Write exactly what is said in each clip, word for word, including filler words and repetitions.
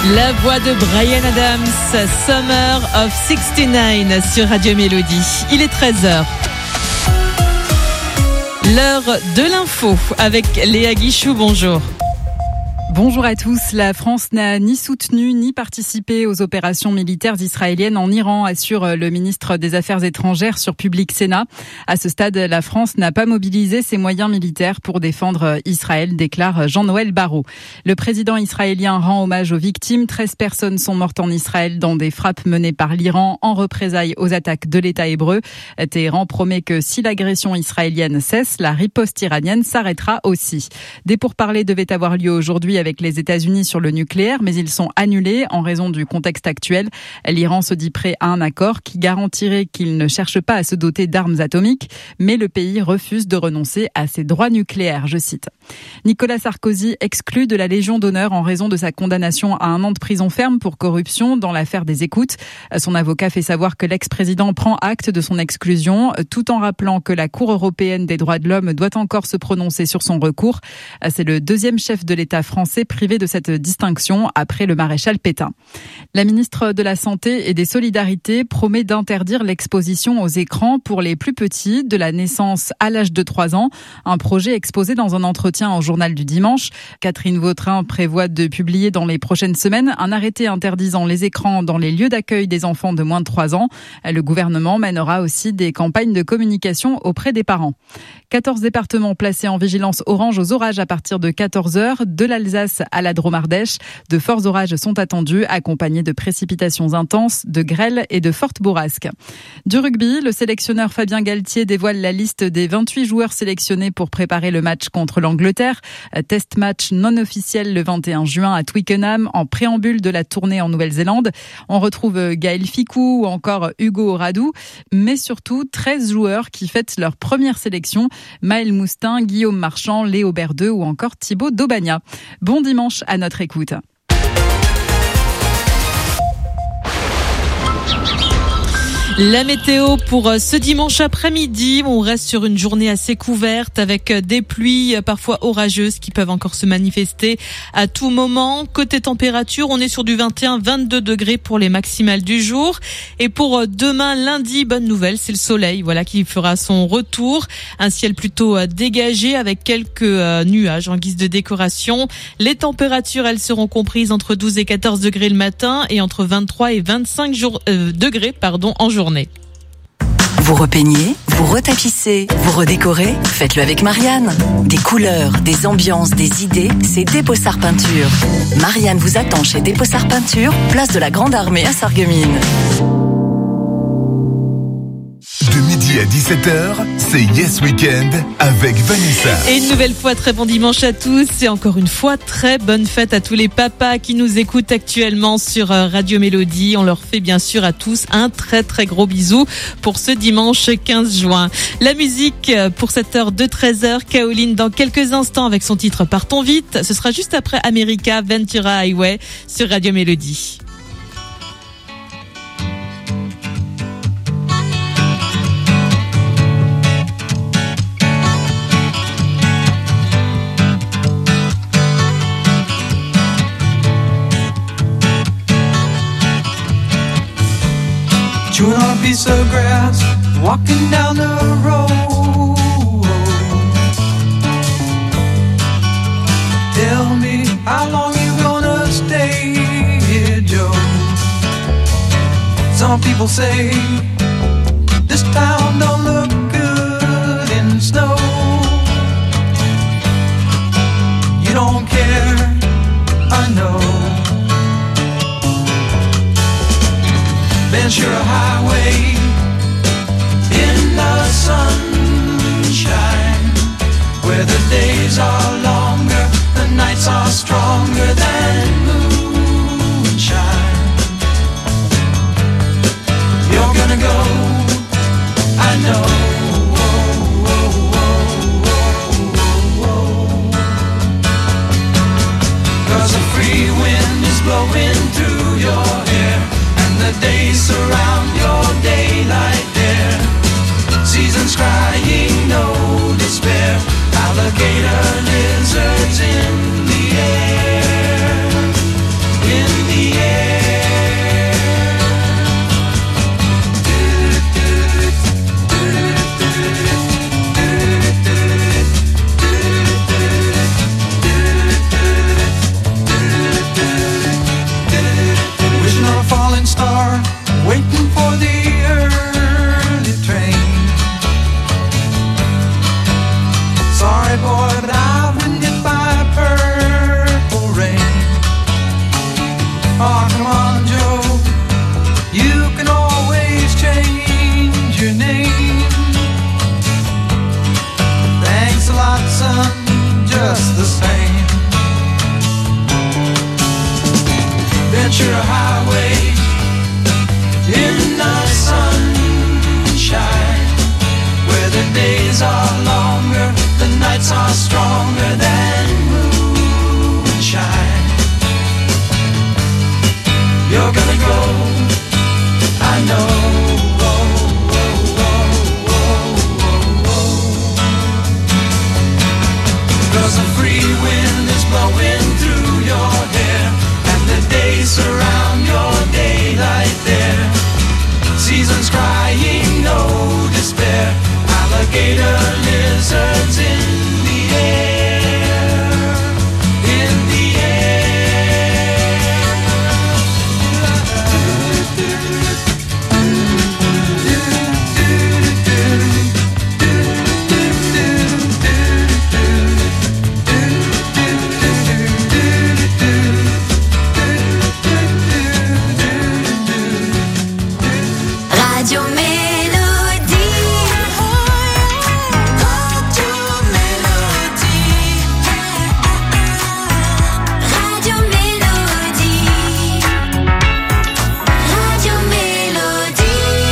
La voix de Bryan Adams, Summer of soixante-dix-neuf sur Radio Mélodie. Il est treize heures. L'heure de l'info avec Léa Guichou, bonjour. Bonjour à tous. La France n'a ni soutenu ni participé aux opérations militaires israéliennes en Iran, assure le ministre des Affaires étrangères sur Public Sénat. À ce stade, la France n'a pas mobilisé ses moyens militaires pour défendre Israël, déclare Jean-Noël Barrot. Le président israélien rend hommage aux victimes. treize personnes sont mortes en Israël dans des frappes menées par l'Iran en représailles aux attaques de l'État hébreu. Téhéran promet que si l'agression israélienne cesse, la riposte iranienne s'arrêtera aussi. Des pourparlers devaient avoir lieu aujourd'hui avec les États-Unis sur le nucléaire, mais ils sont annulés en raison du contexte actuel. L'Iran se dit prêt à un accord qui garantirait qu'il ne cherche pas à se doter d'armes atomiques, mais le pays refuse de renoncer à ses droits nucléaires, je cite. Nicolas Sarkozy exclu de la Légion d'honneur en raison de sa condamnation à un an de prison ferme pour corruption dans l'affaire des écoutes. Son avocat fait savoir que l'ex-président prend acte de son exclusion, tout en rappelant que la Cour européenne des droits de l'homme doit encore se prononcer sur son recours. C'est le deuxième chef de l'État français privé de cette distinction après le maréchal Pétain. La ministre de la Santé et des Solidarités promet d'interdire l'exposition aux écrans pour les plus petits de la naissance à l'âge de trois ans. Un projet exposé dans un entretien au journal du dimanche. Catherine Vautrin prévoit de publier dans les prochaines semaines un arrêté interdisant les écrans dans les lieux d'accueil des enfants de moins de trois ans. Le gouvernement mènera aussi des campagnes de communication auprès des parents. quatorze départements placés en vigilance orange aux orages à partir de quatorze heures, de l'Alsace à la Drôme-Ardèche. De forts orages sont attendus, accompagnés de précipitations intenses, de grêles et de fortes bourrasques. Du rugby, le sélectionneur Fabien Galtier dévoile la liste des vingt-huit joueurs sélectionnés pour préparer le match contre l'Angleterre. Test match non officiel le vingt et un juin à Twickenham, en préambule de la tournée en Nouvelle-Zélande. On retrouve Gaël Ficou ou encore Hugo Radou, mais surtout treize joueurs qui fêtent leur première sélection. Maël Moustin, Guillaume Marchand, Léo Berdeux ou encore Thibaut Daubagna. Bon dimanche à notre écoute. La météo pour ce dimanche après-midi, on reste sur une journée assez couverte avec des pluies parfois orageuses qui peuvent encore se manifester à tout moment. Côté température, on est sur du vingt et un à vingt-deux degrés pour les maximales du jour. Et pour demain lundi, bonne nouvelle, c'est le soleil, voilà, qui fera son retour. Un ciel plutôt dégagé avec quelques nuages en guise de décoration. Les températures, elles seront comprises entre douze et quatorze degrés le matin et entre vingt-trois et vingt-cinq jours, euh, degrés pardon, en journée. Vous repeignez, vous retapissez, vous redécorez, faites-le avec Marianne. Des couleurs, des ambiances, des idées, c'est Dépossard Peinture. Marianne vous attend chez Dépossard Peinture, place de la Grande Armée à Sarreguemines. De midi à dix-sept heures, c'est Yes Weekend avec Vanessa. Et une nouvelle fois, très bon dimanche à tous. Et encore une fois, très bonne fête à tous les papas qui nous écoutent actuellement sur Radio Mélodie. On leur fait bien sûr à tous un très très gros bisou pour ce dimanche quinze juin. La musique pour cette heure de treize heures. Kaoline dans quelques instants avec son titre Partons vite. Ce sera juste après America Ventura Highway sur Radio Mélodie. Chewing on a piece of grass, walking down the road. Tell me how long you gonna stay here, Joe. Some people say this town don't look good in snow. You don't care, I know. Ventura Highway in the sunshine, where the days are longer, the nights are stronger than moonshine. You're gonna lights are stronger than moonshine. You're gonna go, I know. Cause a free wind is blowing through your hair, and the days surround your daylight there. Seasons crying, no despair. Alligator lizards in the air, in the Radio Mélodie. Radio Mélodie. Radio Mélodie. Radio Mélodie.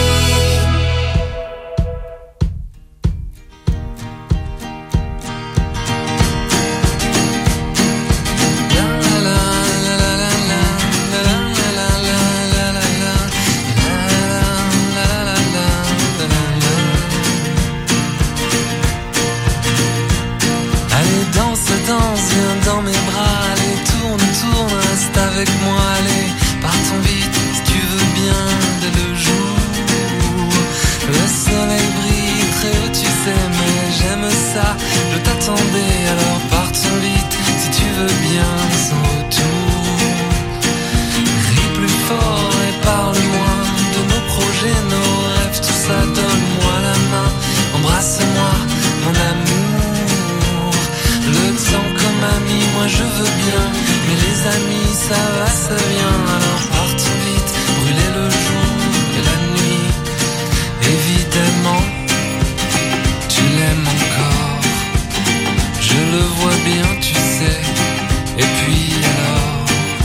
Allez, danse, danse, viens dans mes bras. Allez, tourne, tourne, reste avec moi. Allez, partons vite, si tu veux bien, dès le jour. Le soleil brille très haut, tu sais, mais j'aime ça. Je t'attendais, alors partons vite, si tu veux bien, sans retour. Crie plus fort et parle-moi de nos projets, nos rêves, tout ça, donne-moi la main. Embrasse-moi, mon amour. Le temps comme ami, moi je veux bien, mais les amis, ça va, ça vient. Alors partons vite, brûler le jour et la nuit. Évidemment, tu l'aimes encore. Je le vois bien, tu sais. Et puis alors,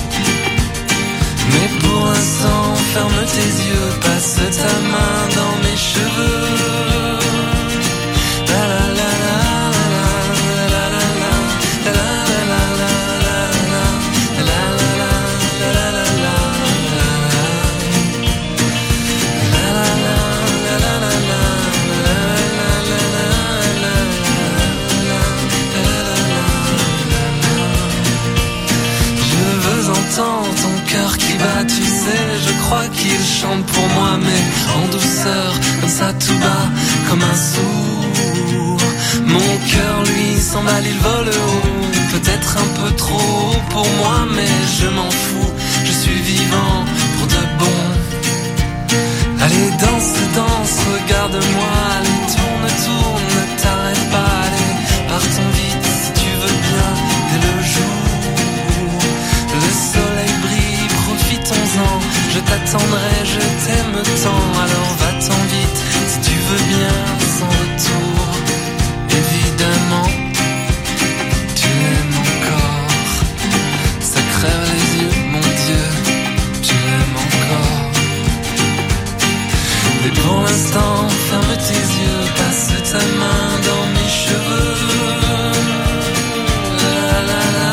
mais pour l'instant, ferme tes yeux, passe ta main dans mes cheveux. La la la la la la la la la la la la la la Je veux entendre ton cœur qui bat, tu sais, je crois qu'il chante pour moi, mais en douceur, comme ça tout bas, comme un sourd. Mon cœur lui s'emballe, il vole haut, peut-être un peu trop haut pour moi, mais je m'en fous, je suis vivant pour de bon. Allez, danse, danse, regarde-moi, allez, tourne, tourne, ne t'arrête pas, allez, partons vite si tu veux bien, dès le jour. Le soleil brille, profitons-en, je t'attendrai, je t'aime tant, alors va-t'en vite si tu veux bien, sans retour. Évidemment, tu l'aimes encore, ça crève les yeux, mon Dieu, tu l'aimes encore. Mais pour l'instant, ferme tes yeux, passe ta main dans mes cheveux. La la la.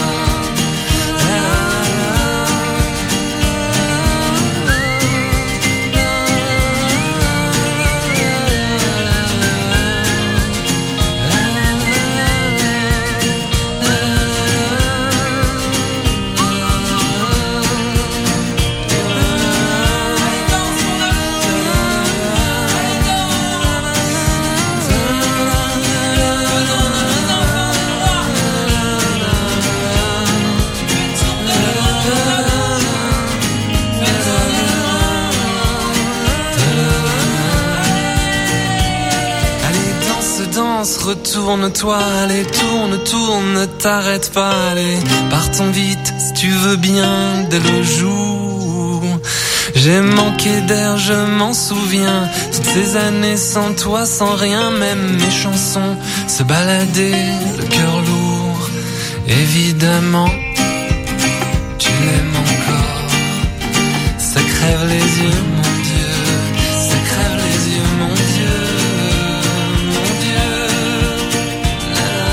Retourne-toi, allez, tourne, tourne, ne t'arrête pas, allez, partons vite, si tu veux bien, dès le jour. J'ai manqué d'air, je m'en souviens, toutes ces années sans toi, sans rien, même mes chansons se baladaient, le cœur lourd, évidemment, tu l'aimes encore, ça crève les yeux, mon Dieu, ça crève les yeux, mon Dieu.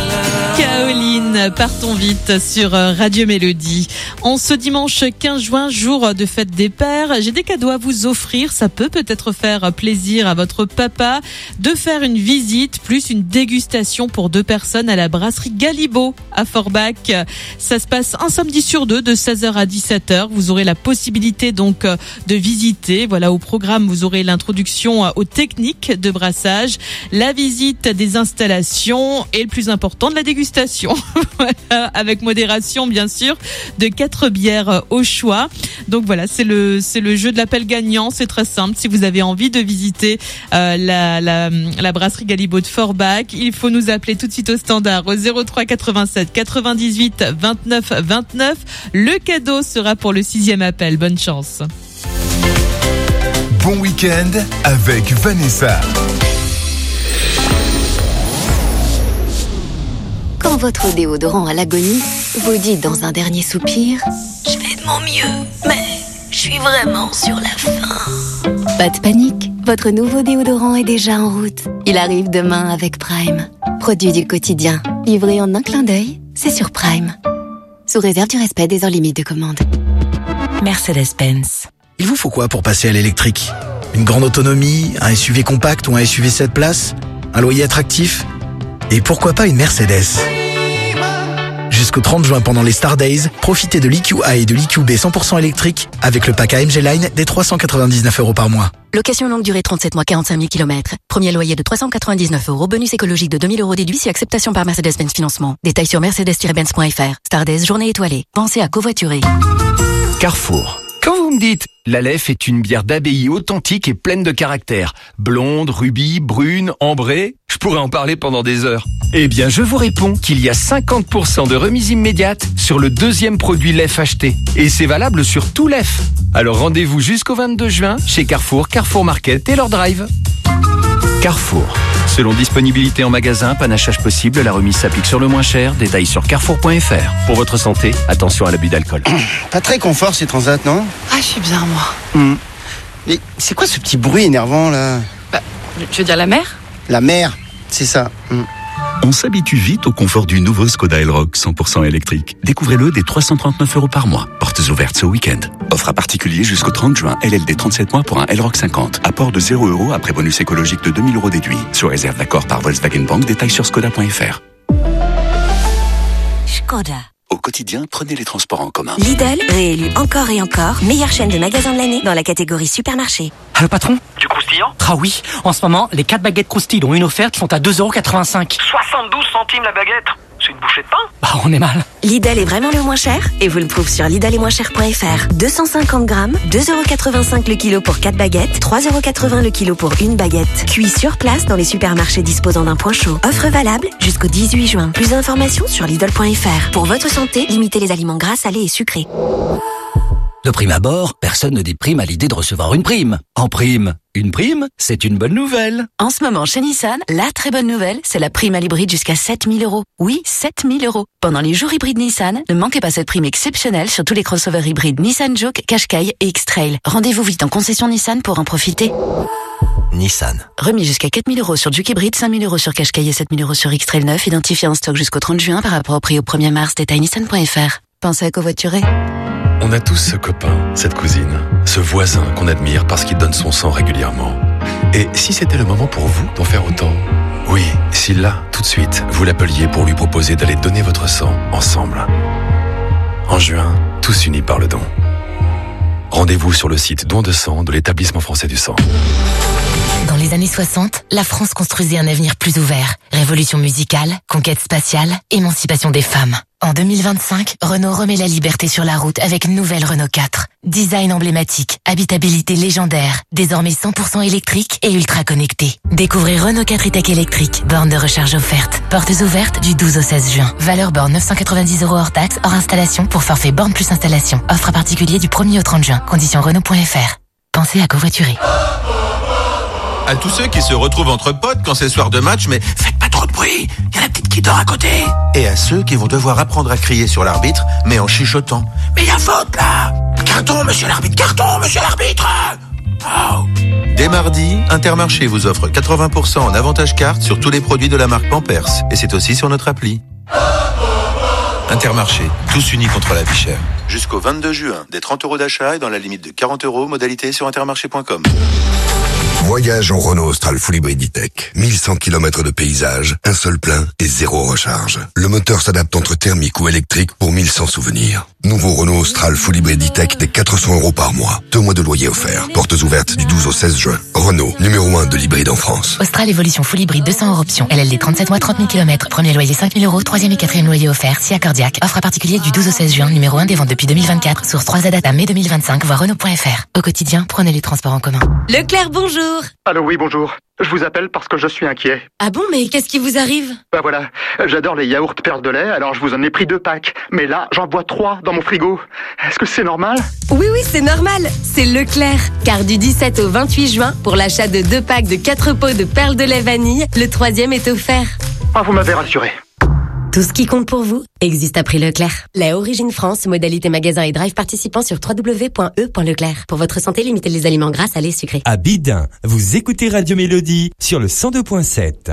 Queen, partons vite sur Radio Mélodie. En ce dimanche quinze juin, jour de fête des pères, j'ai des cadeaux à vous offrir. Ça peut peut-être faire plaisir à votre papa de faire une visite plus une dégustation pour deux personnes à la brasserie Galibo à Forbach. Ça se passe un samedi sur deux de seize heures à dix-sept heures. Vous aurez la possibilité donc de visiter. Voilà, au programme, vous aurez l'introduction aux techniques de brassage, la visite des installations et le plus important, de la dégustation. Voilà, avec modération bien sûr, de quatre bières au choix. Donc voilà, c'est le c'est le jeu de l'appel gagnant. C'est très simple. Si vous avez envie de visiter euh, la, la la brasserie Galibo de Forbach, il faut nous appeler tout de suite au standard au zéro trois quatre-vingt-sept quatre-vingt-dix-huit vingt-neuf vingt-neuf. Le cadeau sera pour le sixième appel. Bonne chance. Bon week-end avec Vanessa. Quand votre déodorant à l'agonie vous dit dans un dernier soupir « Je fais de mon mieux, mais je suis vraiment sur la fin ». Pas de panique, votre nouveau déodorant est déjà en route. Il arrive demain avec Prime. Produit du quotidien, livré en un clin d'œil, c'est sur Prime. Sous réserve du respect des heures limites de commande. Mercedes-Benz. Il vous faut quoi pour passer à l'électrique ? Une grande autonomie, un S U V compact ou un S U V sept places ? Un loyer attractif ? Et pourquoi pas une Mercedes ? Jusqu'au trente juin, pendant les Star Days, profitez de l'E Q A et de l'E Q B cent pour cent électrique avec le pack A M G Line des trois cent quatre-vingt-dix-neuf euros par mois. Location longue durée trente-sept mois, quarante-cinq mille kilomètres. Premier loyer de trois cent quatre-vingt-dix-neuf euros. Bonus écologique de deux mille euros déduit si acceptation par Mercedes-Benz Financement. Détails sur mercedes tiret benz point f r. Star Days, journée étoilée. Pensez à covoiturer. Carrefour. Quand vous me dites, l'Aleph est une bière d'abbaye authentique et pleine de caractère. Blonde, rubis, brune, ambrée, je pourrais en parler pendant des heures. Eh bien, je vous réponds qu'il y a cinquante pour cent de remise immédiate sur le deuxième produit Lef acheté. Et c'est valable sur tout Lef. Alors rendez-vous jusqu'au vingt-deux juin chez Carrefour, Carrefour Market et leur drive. Carrefour. Selon disponibilité en magasin, panachage possible, la remise s'applique sur le moins cher. Détails sur carrefour point f r. Pour votre santé, attention à l'abus d'alcool. Pas très confort ces transats, non? Ah, je suis bien, moi. Mmh. Mais c'est quoi ce petit bruit énervant, là? Bah, tu veux dire la mer? La mer, c'est ça. Mmh. On s'habitue vite au confort du nouveau Skoda Elroq cent pour cent électrique. Découvrez-le dès trois cent trente-neuf euros par mois. Portes ouvertes ce week-end. Offre à particulier jusqu'au trente juin. L L D trente-sept mois pour un Elroq cinquante. Apport de zéro euros après bonus écologique de deux mille euros déduit. Sous réserve d'accord par Volkswagen Bank. Détails sur skoda point f r. Skoda. Au quotidien, prenez les transports en commun. Lidl, réélu encore et encore, meilleure chaîne de magasins de l'année dans la catégorie supermarché. Allô patron? Du croustillant? Ah oui, en ce moment, les quatre baguettes croustilles dont une offerte sont à deux euros quatre-vingt-cinq. soixante-douze centimes la baguette? C'est une bouchée de pain? Bah on est mal. Lidl est vraiment le moins cher et vous le trouvez sur lidl et moins cher point f r. deux cent cinquante grammes, deux euros quatre-vingt-cinq le kilo pour quatre baguettes, trois euros quatre-vingts le kilo pour une baguette. Cuit sur place dans les supermarchés disposant d'un point chaud. Offre valable jusqu'au dix-huit juin. Plus d'informations sur lidl point f r. Pour votre santé, limitez les aliments gras, salés et sucrés. De prime abord, personne ne déprime à l'idée de recevoir une prime. En prime, une prime, c'est une bonne nouvelle. En ce moment, chez Nissan, la très bonne nouvelle, c'est la prime à l'hybride jusqu'à sept mille euros. Oui, sept mille euros. Pendant les jours hybrides Nissan, ne manquez pas cette prime exceptionnelle sur tous les crossovers hybrides Nissan Juke, Qashqai et X-Trail. Rendez-vous vite en concession Nissan pour en profiter. Nissan. Remis jusqu'à quatre mille euros sur Juke hybride, cinq mille euros sur Qashqai et sept mille euros sur X-Trail neuf, identifié en stock jusqu'au trente juin par rapport au prix au premier mars. Détail nissan point f r. Pensez à covoiturer. On a tous ce copain, cette cousine, ce voisin qu'on admire parce qu'il donne son sang régulièrement. Et si c'était le moment pour vous d'en faire autant? Oui, si là, tout de suite, vous l'appeliez pour lui proposer d'aller donner votre sang ensemble. En juin, tous unis par le don. Rendez-vous sur le site Don de sang de l'Établissement français du sang. Dans les années soixante, la France construisait un avenir plus ouvert. Révolution musicale, conquête spatiale, émancipation des femmes. En deux mille vingt-cinq, Renault remet la liberté sur la route avec une nouvelle Renault quatre. Design emblématique, habitabilité légendaire, désormais cent pour cent électrique et ultra connecté. Découvrez Renault quatre e-tech électrique, borne de recharge offerte. Portes ouvertes du douze au seize juin. Valeur borne neuf cent quatre-vingt-dix euros hors taxe, hors installation pour forfait borne plus installation. Offre à particulier du premier au trente juin. Conditions Renault point f r. Pensez à covoiturer. À tous ceux qui se retrouvent entre potes quand c'est soir de match, mais faites pas trop de bruit, il y a la petite qui dort à côté. Et à ceux qui vont devoir apprendre à crier sur l'arbitre, mais en chuchotant. Mais il y a faute là! Carton, monsieur l'arbitre, carton, monsieur l'arbitre! Oh. Dès mardi, Intermarché vous offre quatre-vingts pour cent en avantage carte sur tous les produits de la marque Pampers. Et c'est aussi sur notre appli. Intermarché, tous unis contre la vie chère. Jusqu'au vingt-deux juin, des trente euros d'achat et dans la limite de quarante euros, modalité sur intermarché point com. Voyage en Renault Austral Full Hybrid E-Tech. mille cent kilomètres de paysage, un seul plein et zéro recharge. Le moteur s'adapte entre thermique ou électrique pour mille cent souvenirs. Nouveau Renault Austral Full Hybrid E-Tech des quatre cents euros par mois. Deux mois de loyer offert. Portes ouvertes du douze au seize juin. Renault, numéro un de l'hybride en France. Austral Evolution Full Hybrid deux cents euros option. L L D trente-sept mois, trente mille kilomètres. Premier loyer cinq mille euros. Troisième et quatrième loyer offert. Si accordiaque. Offre à particulier du douze au seize juin. Numéro un des ventes depuis deux mille vingt-quatre. Source trois Z data mai deux mille vingt-cinq. Voir Renault point F R. Au quotidien, prenez les transports en commun. Leclerc, bonjour. Allô, oui, bonjour. Je vous appelle parce que je suis inquiet. Ah bon, mais qu'est-ce qui vous arrive? Bah voilà, j'adore les yaourts perles de lait, alors je vous en ai pris deux packs. Mais là, j'en bois trois dans mon frigo. Est-ce que c'est normal? Oui, oui, c'est normal. C'est Leclerc. Car du dix-sept au vingt-huit juin, pour l'achat de deux packs de quatre pots de perles de lait vanille, le troisième est offert. Ah, vous m'avez rassuré. Tout ce qui compte pour vous existe à prix Leclerc. La Origine France, modalité magasin et drive participant sur w w w point e point leclerc. Pour votre santé, limitez les aliments gras, salés, sucrés. À Bidin, vous écoutez Radio Mélodie sur le cent deux point sept.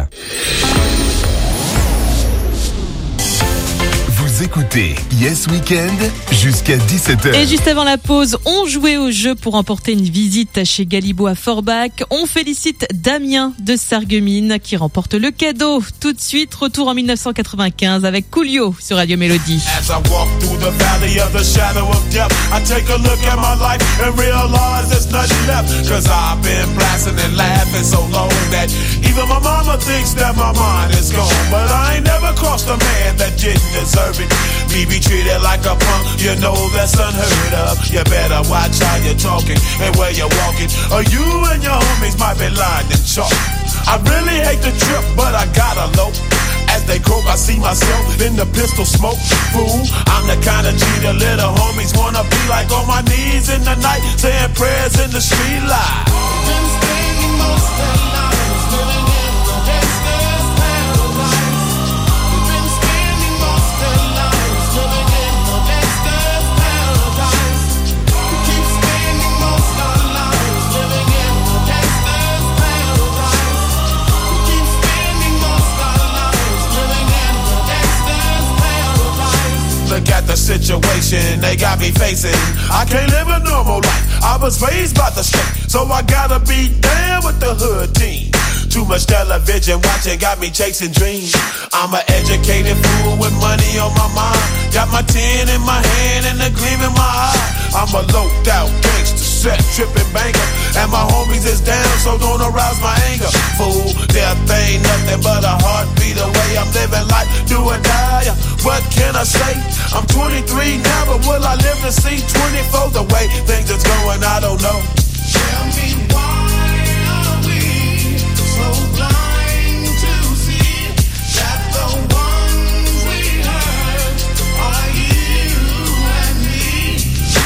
Vous écoutez Yes Weekend jusqu'à dix-sept heures. Et juste avant la pause, on jouait au jeu pour emporter une visite chez Galibo à Forbach. On félicite Damien de Sarreguemines qui remporte le cadeau. Tout de suite, retour en dix-neuf cent quatre-vingt-quinze avec Coolio sur Radio Mélodie. As I walk through the valley of the shadow of death, I take a look at my life and realize there's nothing left. Cause I've been blasting and laughing so long that even my mama thinks that my mind is gone. But I ain't never crossed a man that didn't deserve it. Me be treated like a punk, you know that's unheard of. You better watch how you're talking and where you're walking, or you and your homies might be lying in chalk. I really hate the trip, but I gotta low. As they croak, I see myself in the pistol smoke. Fool, I'm the kind of G the little homies wanna be like, on my knees in the night, saying prayers in the street light. Been spending most of the night living in the gangster's paradise. We've been spending most of the night living in the gangster's paradise. We keep spending most of the night living in the gangster's paradise. We keep spending most of the night living in the gangster's paradise. Look at the situation they got me facing. I can't live a normal life. I was raised by the street, so I gotta be down with the hood team. Too much television watching got me chasing dreams. I'm an educated fool with money on my mind. Got my tin in my hand and a gleam in my eye. I'm a loped out gangster, set tripping banker, and my homies is down, so don't arouse my anger. Fool, death ain't nothing but a heartbeat away. I'm living life, do or die. What can I say? I'm twenty-three now, but will I live to see twenty-four? The way things is going, I don't know. Tell me why are we so blind to see that the ones we hurt are you and me?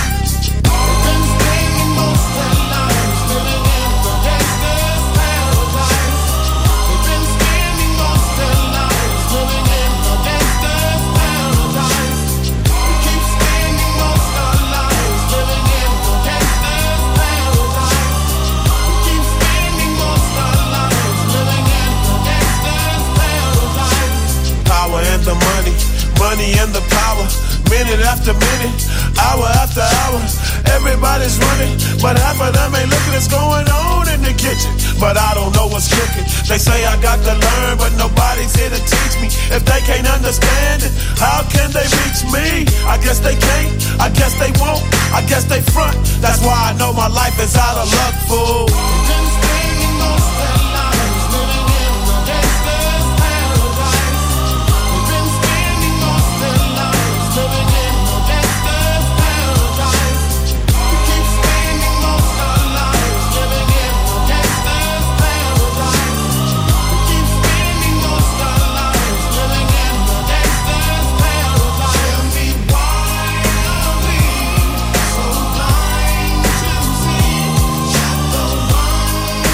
We've been spending most of our lives living in the gangster's paradise. We've been spending most of our lives living in the gangster's paradise. We keep spending most of our lives living in the gangster's paradise. We keep spending most of our lives living in the gangster's paradise. Power and the money, money and the power. Minute after minute, hour after hour, everybody's running, but half of them ain't looking what's going on in the kitchen. But I don't know what's cooking. They say I got to learn, but nobody's here to teach me. If they can't understand it, how can they reach me? I guess they can't, I guess they won't, I guess they front. That's why I know my life is out of luck, fool. We've been spending most of our lives living in the gangster's paradise. We've been spending most of our lives living in the gangster's paradise. We keep spending most of our lives living in the gangster's paradise. We keep spending most of our lives living in the gangster's paradise. Tell me why are we so blind to see that the ones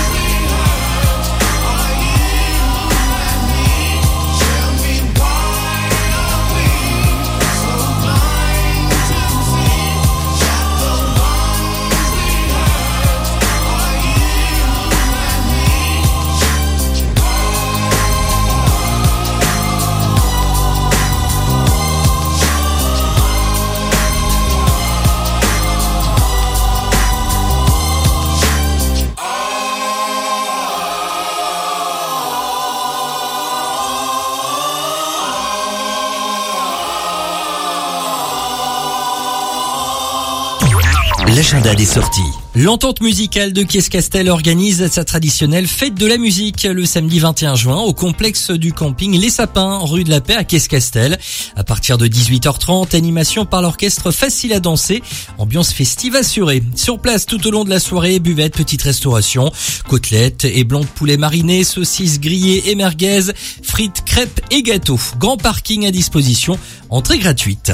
l'agenda des sorties. L'entente musicale de Kies-Castel organise sa traditionnelle fête de la musique le samedi vingt et un juin au complexe du camping Les Sapins, rue de la Paix à Kies-Castel. À partir de dix-huit heures trente, animation par l'orchestre Facile à danser, ambiance festive assurée. Sur place tout au long de la soirée, buvette, petite restauration, côtelettes et blancs de poulet mariné, saucisses grillées et merguez, frites, crêpes et gâteaux. Grand parking à disposition, entrée gratuite.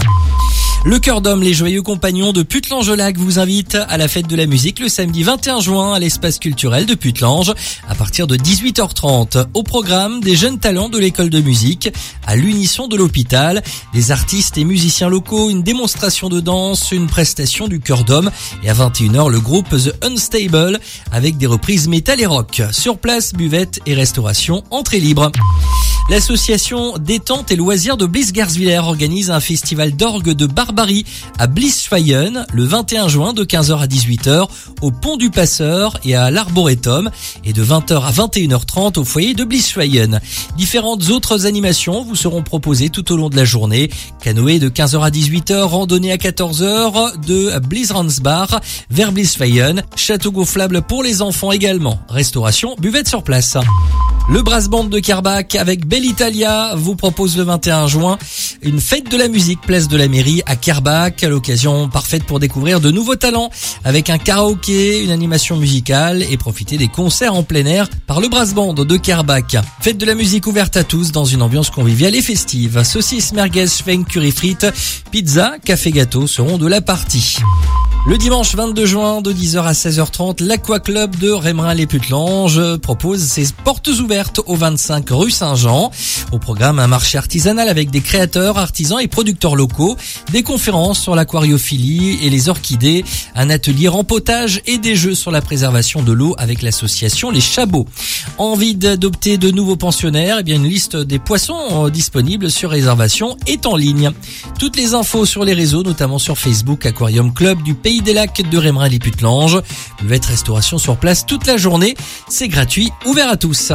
Le Cœur d'Homme, les joyeux compagnons de Puttelange-Lac vous invite à la fête de la musique le samedi vingt et un juin à l'espace culturel de Puttelange à partir de dix-huit heures trente. Au programme, des jeunes talents de l'école de musique, à l'unisson de l'hôpital, des artistes et musiciens locaux, une démonstration de danse, une prestation du Cœur d'Homme et à vingt et une heures le groupe The Unstable avec des reprises métal et rock. Sur place, buvette et restauration, entrée libre. L'association Détente et Loisirs de Bliss-Garzwiller organise un festival d'orgue de barbarie à Blissfeyen le vingt et un juin de quinze heures à dix-huit heures au Pont du Passeur et à l'Arboretum et de vingt heures à vingt et une heures trente au foyer de Blissfeyen. Différentes autres animations vous seront proposées tout au long de la journée. Canoë de quinze heures à dix-huit heures, randonnée à quatorze heures de Blissransbar vers Blissfeyen, château gonflable pour les enfants également. Restauration, buvette sur place. Le Brass Band de Kerbach avec Belle Italia vous propose le vingt et un juin une fête de la musique place de la mairie à Kerbach, l'occasion parfaite pour découvrir de nouveaux talents avec un karaoké, une animation musicale et profiter des concerts en plein air par le Brass Band de Kerbach. Fête de la musique ouverte à tous dans une ambiance conviviale et festive. Saucisses, merguez, schwenk, curry frites, pizza, café gâteau seront de la partie. Le dimanche vingt-deux juin de dix heures à seize heures trente, l'Aqua Club de Rémerin-les-Puttelanges propose ses portes ouvertes au vingt-cinq rue Saint-Jean. Au programme, un marché artisanal avec des créateurs, artisans et producteurs locaux, des conférences sur l'aquariophilie et les orchidées, un atelier rempotage et des jeux sur la préservation de l'eau avec l'association Les Chabots. Envie d'adopter de nouveaux pensionnaires? Eh bien, une liste des poissons disponibles sur réservation est en ligne. Toutes les infos sur les réseaux, notamment sur Facebook, Aquarium Club du Pays des Lacs de Rémerin-les-Puttelanges. Buvette restauration sur place toute la journée. C'est gratuit, ouvert à tous.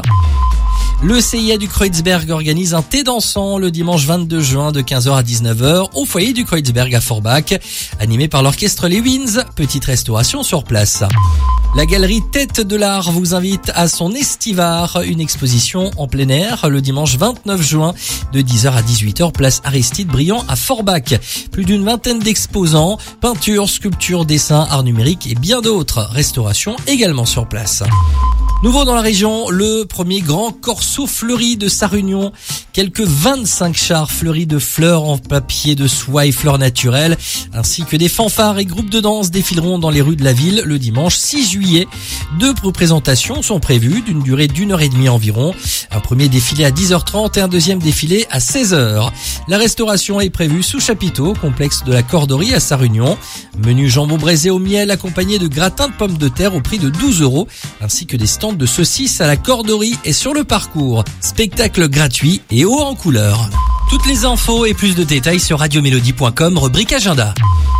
Le C I A du Kreuzberg organise un thé dansant le dimanche vingt-deux juin de quinze heures à dix-neuf heures au foyer du Kreuzberg à Forbach, animé par l'orchestre Les Winds. Petite restauration sur place. La galerie Tête de l'Art vous invite à son Estivar, une exposition en plein air le dimanche vingt-neuf juin de dix heures à dix-huit heures, place Aristide Briand à Forbach. Plus d'une vingtaine d'exposants, peintures, sculptures, dessins, art numérique et bien d'autres. Restauration également sur place. Nouveau dans la région, le premier grand corso fleuri de Sarre-Union. Quelques vingt-cinq chars fleuris de fleurs en papier de soie et fleurs naturelles, ainsi que des fanfares et groupes de danse défileront dans les rues de la ville le dimanche six juillet. Deux représentations sont prévues d'une durée d'une heure et demie environ. Un premier défilé à dix heures trente et un deuxième défilé à seize heures. La restauration est prévue sous chapiteau, complexe de la Corderie à Sarre-Union. Menu jambon braisé au miel accompagné de gratin de pommes de terre au prix de douze euros, ainsi que des stands de saucisses à la Corderie et sur le parcours. Spectacle gratuit et haut en couleur. Toutes les infos et plus de détails sur radio mélodie point com, rubrique agenda.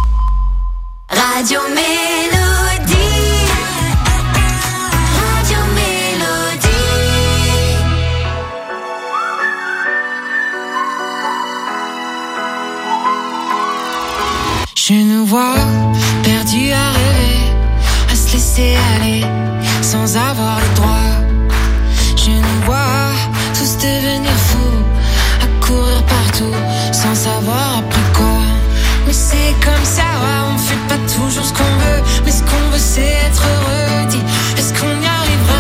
Radio Mélodie. Radio Mélodie. Je nous vois perdus à rêver, à se laisser aller sans avoir le droit. Je nous vois tous devenir fous, à courir partout sans savoir après quoi. Mais c'est comme ça, ouais, on fait pas toujours ce qu'on veut, mais ce qu'on veut c'est être heureux. Dis, est-ce qu'on y arrivera?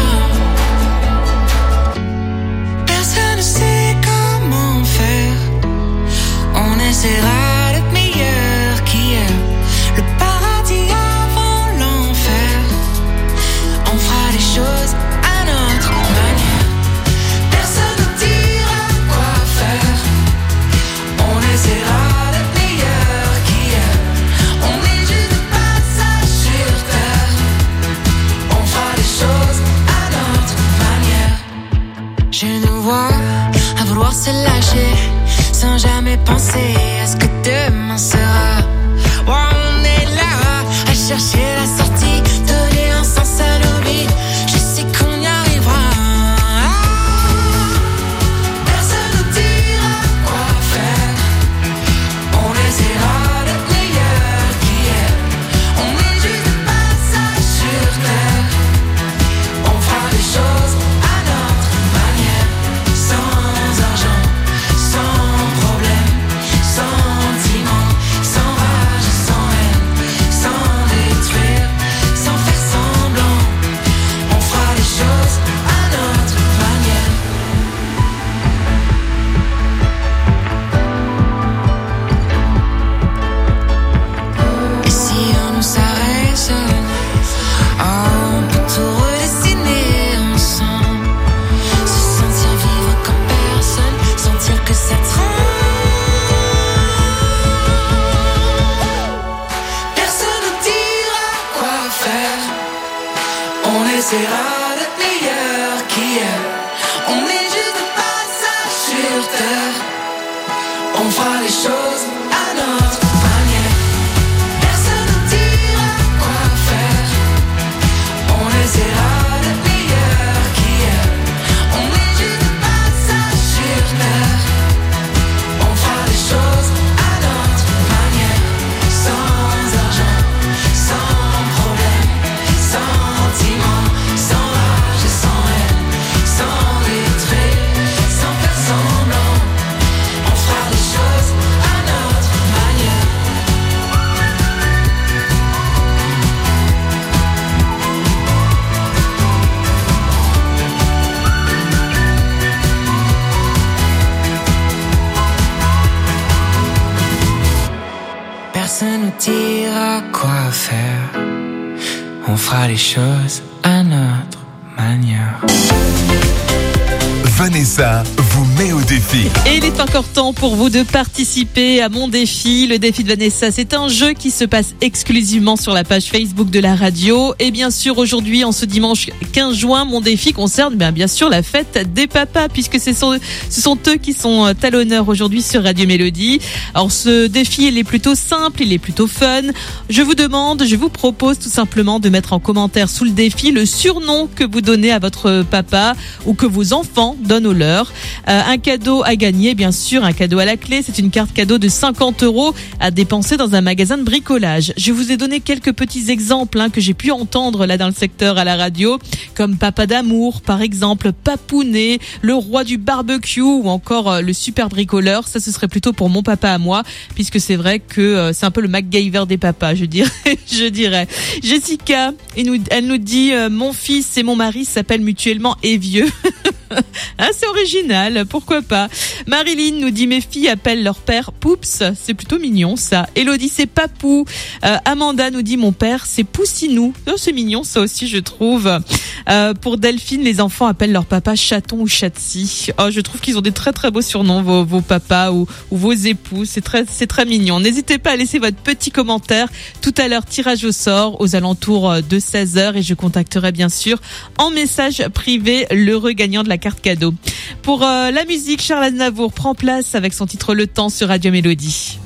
Personne ne sait comment faire. On essaiera d'être meilleur qu'hier. Le paradis avant l'enfer. On fera les choses à notre manière. Personne ne dira quoi faire. On essaiera d'être meilleur qu'hier. On est juste de passage sur terre. On fera les choses à notre manière. Je nous vois à vouloir se lâcher sans jamais penser à ce que demain sera. Oh, on est là à chercher la sortie, donner un sens à nos vies. Je sais qu'on y arrivera. Personne ne dira quoi faire. On essaiera d'être meilleur qu'hier. On est juste Personne nous dira quoi faire. On fera les choses à notre manière. Vanessa vous met au défi. Et il est encore temps pour vous de participer à mon défi. Le défi de Vanessa, c'est un jeu qui se passe exclusivement sur la page Facebook de la radio. Et bien sûr, aujourd'hui, en ce dimanche quinze juin, mon défi concerne bien, bien sûr la fête des papas, puisque ce sont, ce sont eux qui sont à l'honneur aujourd'hui sur Radio Mélodie. Alors ce défi, il est plutôt simple, il est plutôt fun. Je vous demande, je vous propose tout simplement de mettre en commentaire sous le défi le surnom que vous donnez à votre papa ou que vos enfants donnent au leur. Euh, un cadeau à gagner, bien sûr, un cadeau à la clé. C'est une carte cadeau de cinquante euros à dépenser dans un magasin de bricolage. Je vous ai donné quelques petits exemples hein, que j'ai pu entendre là dans le secteur à la radio, comme Papa d'amour, par exemple, Papounet, le roi du barbecue ou encore euh, le super bricoleur. Ça, ce serait plutôt pour mon papa à moi, puisque c'est vrai que euh, c'est un peu le MacGyver des papas, je dirais. je dirais. Jessica, elle nous, elle nous dit euh, mon fils et mon mari s'appellent mutuellement Evieux. Ah, c'est original, pourquoi pas. Marilyn nous dit mes filles appellent leur père Poups, c'est plutôt mignon ça. Elodie c'est Papou. euh, Amanda nous dit mon père c'est Poussinou. Oh, c'est mignon ça aussi je trouve. euh, Pour Delphine, les enfants appellent leur papa Chaton ou Chatsi. Oh, je trouve qu'ils ont des très très beaux surnoms vos, vos papas ou, ou vos époux. C'est très, c'est très mignon. N'hésitez pas à laisser votre petit commentaire. Tout à l'heure, tirage au sort aux alentours de seize heures et je contacterai bien sûr en message privé l'heureux gagnant de la carte cadeau. Pour euh, la musique, Charles Aznavour prend place avec son titre Le Temps sur Radio Mélodie.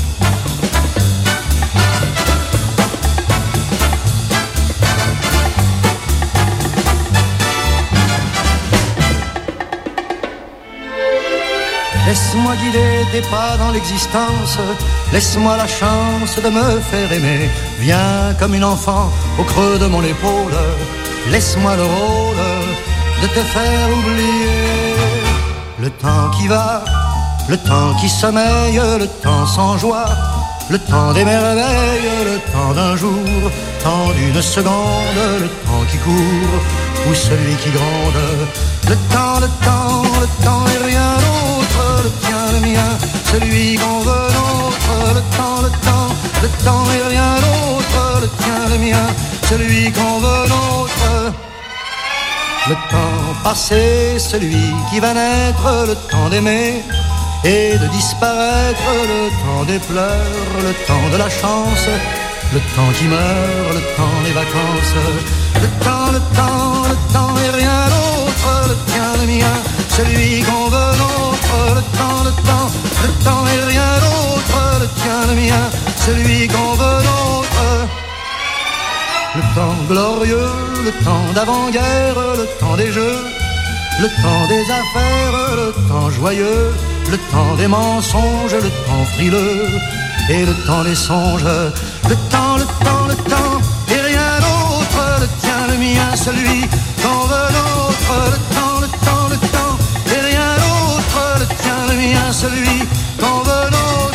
Laisse-moi guider tes pas dans l'existence, laisse-moi la chance de me faire aimer. Viens comme une enfant au creux de mon épaule, laisse-moi le rôle de te faire oublier. Le temps qui va, le temps qui sommeille, le temps sans joie, le temps des merveilles, le temps d'un jour, temps d'une seconde, le temps qui court, ou celui qui gronde. Le temps, le temps, le temps et rien d'autre, le tien, le mien, celui qu'on veut nôtre. Le temps, le temps, le temps et rien d'autre, le tien, le mien, celui qu'on veut nôtre. Le temps passé, celui qui va naître, le temps d'aimer et de disparaître, le temps des pleurs, le temps de la chance, le temps qui meurt, le temps des vacances. Le temps, le temps, le temps et rien d'autre, le tien, le mien, celui qu'on veut nôtre. Le temps, le temps, le temps et rien d'autre, le tien, le mien, celui qu'on veut nôtre. Le temps glorieux, le temps d'avant-guerre, le temps des jeux, le temps des affaires, le temps joyeux, le temps des mensonges, le temps frileux et le temps des songes. Le temps, le temps, le temps et rien d'autre, le tien, le mien, celui qu'on veut nôtre. Le temps, le temps, le temps et rien d'autre, le tien, le mien, celui qu'on veut nôtre.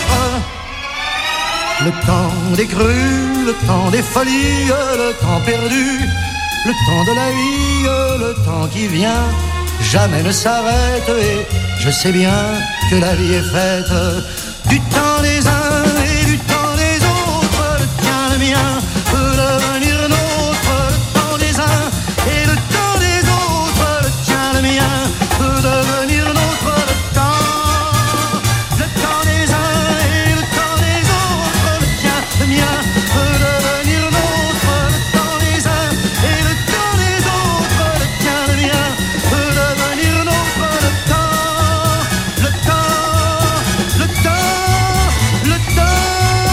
Le temps des crues, le temps des folies, le temps perdu, le temps de la vie, le temps qui vient, jamais ne s'arrête. Et je sais bien que la vie est faite du temps des uns et du temps des autres. Le tien, le mien, peut devenir nôtre. Le temps des uns et le temps des autres. Le tien, le mien, peut devenir nôtre. Le temps, le temps des uns et le temps des autres. Le tien, le mien, peut devenir nôtre. Le temps des uns et le temps des autres. Le tien, le mien, peut devenir nôtre. Le temps, le temps, le temps, le temps.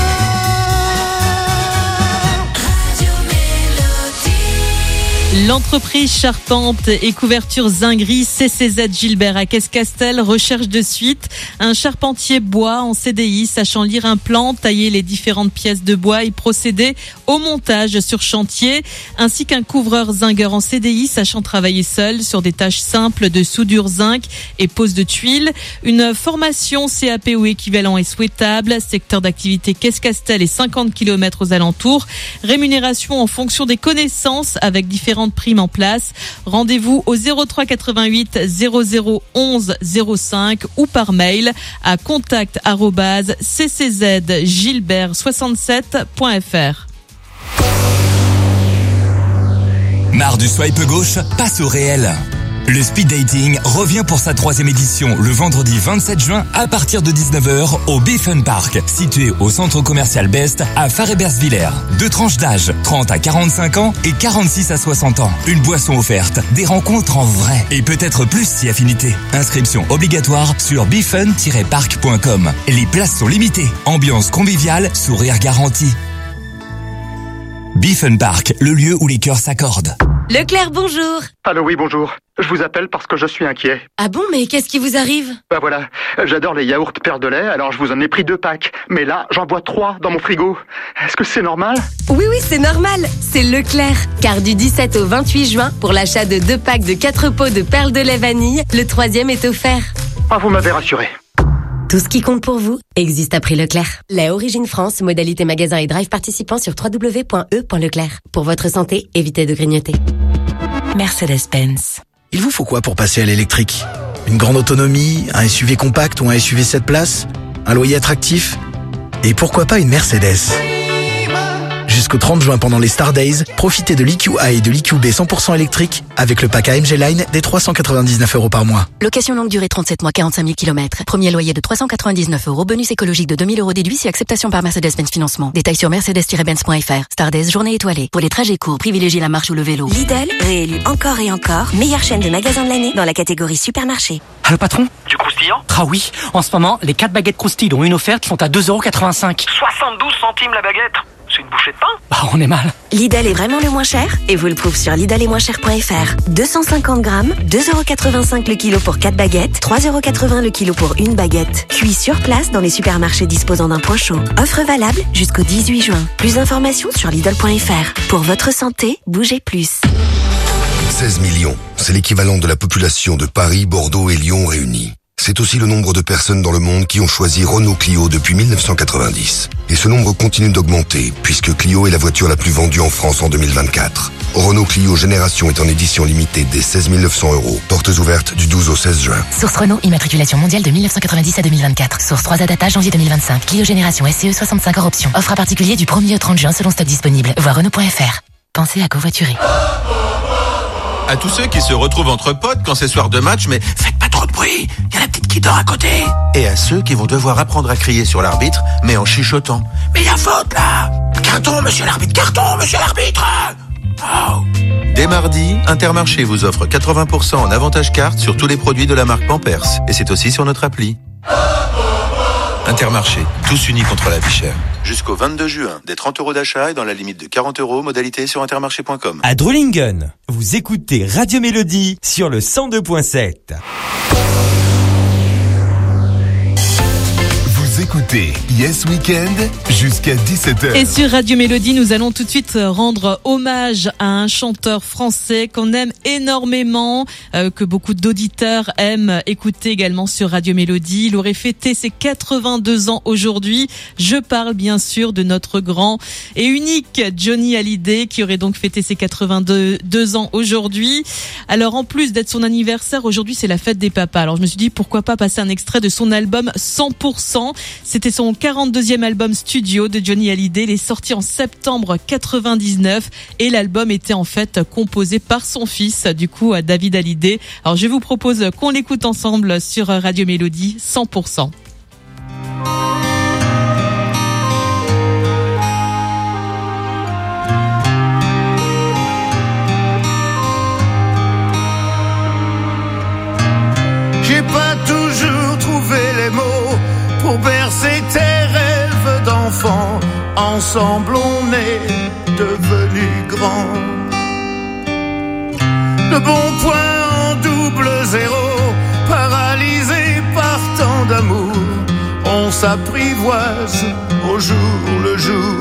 L'entreprise charpente et couverture Zingri C C Z Gilbert à Caisse-Castel recherche de suite un charpentier bois en C D I sachant lire un plan, tailler les différentes pièces de bois et procéder au montage sur chantier, ainsi qu'un couvreur zingueur en C D I sachant travailler seul sur des tâches simples de soudure zinc et pose de tuiles. Une formation C A P ou équivalent est souhaitable. Secteur d'activité Caisse-Castel et cinquante kilomètres aux alentours. Rémunération en fonction des connaissances avec différentes primes prime en place. Rendez-vous au zéro trois quatre-vingt-huit zéro zéro onze zéro cinq ou par mail à contact arobase c c z gilbert soixante-sept point f r. Marre du swipe gauche? Passe au réel. Le speed dating revient pour sa troisième édition le vendredi vingt-sept juin à partir de dix-neuf heures au Biffen Park, situé au centre commercial Best à Farébersviller. Deux tranches d'âge, trente à quarante-cinq ans et quarante-six à soixante ans. Une boisson offerte, des rencontres en vrai et peut-être plus si affinité. Inscription obligatoire sur biffen tiret park point com. Les places sont limitées. Ambiance conviviale, sourire garanti. Biffen Park, le lieu où les cœurs s'accordent. Leclerc, bonjour. Allô, oui, bonjour. Je vous appelle parce que je suis inquiet. Ah bon, mais qu'est-ce qui vous arrive? Bah voilà, j'adore les yaourts Perle de lait, alors je vous en ai pris deux packs. Mais là, j'en vois trois dans mon frigo. Est-ce que c'est normal? Oui, oui, c'est normal. C'est Leclerc. Car du dix-sept au vingt-huit juin, pour l'achat de deux packs de quatre pots de perles de lait vanille, le troisième est offert. Ah, vous m'avez rassuré. Tout ce qui compte pour vous existe à prix Leclerc. Lait Origine France, modalité magasin et drive participant sur w w w point e point leclerc. Pour votre santé, évitez de grignoter. Mercedes-Benz. Il vous faut quoi pour passer à l'électrique? Une grande autonomie, un S U V compact ou un S U V sept places? Un loyer attractif? Et pourquoi pas une Mercedes? Jusqu'au trente juin pendant les Star Days, profitez de l'E Q A et de l'E Q B cent pour cent électrique avec le pack A M G Line des trois cent quatre-vingt-dix-neuf euros par mois. Location longue durée trente-sept mois, quarante-cinq mille kilomètres. Premier loyer de trois cent quatre-vingt-dix-neuf euros. Bonus écologique de deux mille euros déduit si acceptation par Mercedes-Benz Financement. Détails sur mercedes tiret benz point f r. Star Days, journée étoilée. Pour les trajets courts, privilégiez la marche ou le vélo. Lidl, réélu encore et encore, meilleure chaîne de magasins de l'année dans la catégorie supermarché. Allô patron? Du croustillant? Ah oui, en ce moment, les quatre baguettes croustilles dont une offerte sont à deux euros quatre-vingt-cinq. soixante-douze centimes la baguette. C'est une bouchée de pain? Bah on est mal. Lidl est vraiment le moins cher et vous le prouve sur lidl et moins cher point f r. deux cent cinquante grammes, deux euros quatre-vingt-cinq le kilo pour quatre baguettes, trois euros quatre-vingts le kilo pour une baguette. Cuit sur place dans les supermarchés disposant d'un point chaud. Offre valable jusqu'au dix-huit juin. Plus d'informations sur lidl point f r. Pour votre santé, bougez plus. seize millions, c'est l'équivalent de la population de Paris, Bordeaux et Lyon réunis. C'est aussi le nombre de personnes dans le monde qui ont choisi Renault Clio depuis mille neuf cent quatre-vingt-dix. Et ce nombre continue d'augmenter, puisque Clio est la voiture la plus vendue en France en deux mille vingt-quatre. Renault Clio Génération est en édition limitée dès seize mille neuf cents euros. Portes ouvertes du douze au seize juin. Source Renault, immatriculation mondiale de mille neuf cent quatre-vingt-dix à deux mille vingt-quatre. Source trois A Data, janvier deux mille vingt-cinq. Clio Génération S C E soixante-cinq hors option. Offre à particulier du premier au trente juin selon stock disponible. Voir Renault point f r. Pensez à covoiturer. À tous ceux qui se retrouvent entre potes quand c'est soir de match, mais faites pas trop de bruit, il y a la petite qui dort à côté. Et à ceux qui vont devoir apprendre à crier sur l'arbitre, mais en chuchotant. Mais y a faute là! Carton, monsieur l'arbitre, carton, monsieur l'arbitre! Oh. Dès mardi, Intermarché vous offre quatre-vingts pour cent en avantage carte sur tous les produits de la marque Pampers. Et c'est aussi sur notre appli. Intermarché, tous unis contre la vie chère. Jusqu'au vingt-deux juin, des trente euros d'achat et dans la limite de quarante euros, modalité sur intermarché point com. À Drolingen, vous écoutez Radio Mélodie sur le cent deux point sept. Vous écoutez Yes Weekend jusqu'à dix-sept heures. Et sur Radio Mélodie, nous allons tout de suite rendre hommage à un chanteur français qu'on aime énormément, euh, que beaucoup d'auditeurs aiment écouter également sur Radio Mélodie. Il aurait fêté ses quatre-vingt-deux ans aujourd'hui. Je parle bien sûr de notre grand et unique Johnny Hallyday qui aurait donc fêté ses quatre-vingt-deux ans aujourd'hui. Alors en plus d'être son anniversaire, aujourd'hui c'est la fête des papas. Alors je me suis dit pourquoi pas passer un extrait de son album cent pour cent. C'était son quarante-deuxième album studio de Johnny Hallyday. Il est sorti en septembre quatre-vingt-dix-neuf et l'album était en fait composé par son fils, du coup David Hallyday. Alors je vous propose qu'on l'écoute ensemble sur Radio Mélodie cent pour cent. J'ai pas toujours trouvé les mots pour bercer tes rêves d'enfant. Ensemble on est devenus grands. Le bon point en double zéro, paralysé par tant d'amour, on s'apprivoise au jour le jour.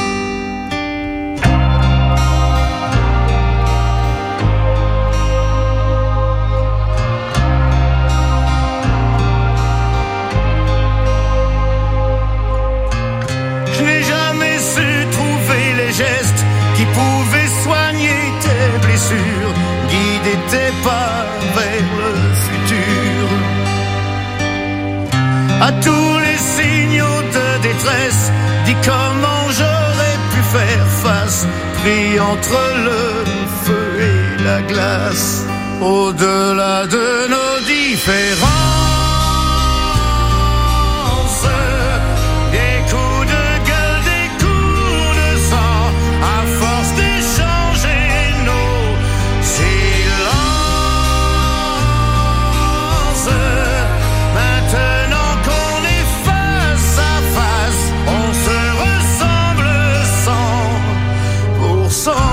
Je n'ai jamais su trouver les gestes qui pouvaient soigner tes blessures. à tous les signaux de détresse. Dis comment j'aurais pu faire face, pris entre le feu et la glace. Au-delà de nos différences, des coups de gueule, des coups de sang, à force d'échanger nos silences. Maintenant qu'on est face à face, on se ressemble cent pour cent.